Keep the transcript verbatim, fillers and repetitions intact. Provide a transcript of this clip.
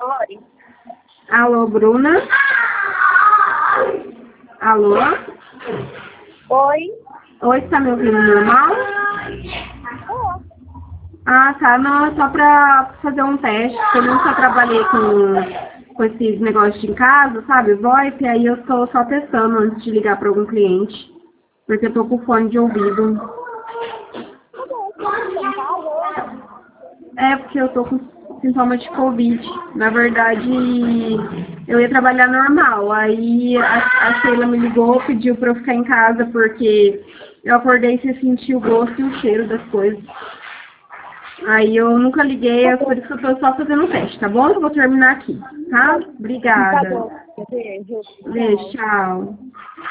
Oi. Alô, Bruna? Alô? Oi. Oi, você tá me ouvindo normal? Oh. Ah, tá. Não, é só pra fazer um teste. Eu nunca trabalhei com, com esses negócios em casa, sabe? VoIP, aí eu tô só testando antes de ligar pra algum cliente. Porque eu tô com fone de ouvido. Tá bom, você tá em casa? É porque eu tô com sintomas de Covid. Na verdade, eu ia trabalhar normal. Aí a, a Sheila me ligou, pediu pra eu ficar em casa porque eu acordei sem sentir o gosto e o cheiro das coisas. Aí eu nunca liguei, é por isso que eu tô só fazendo o teste, tá bom? Eu vou terminar aqui, tá? Tá Obrigada. bom. Beijo. Beijo, Tchau. tchau.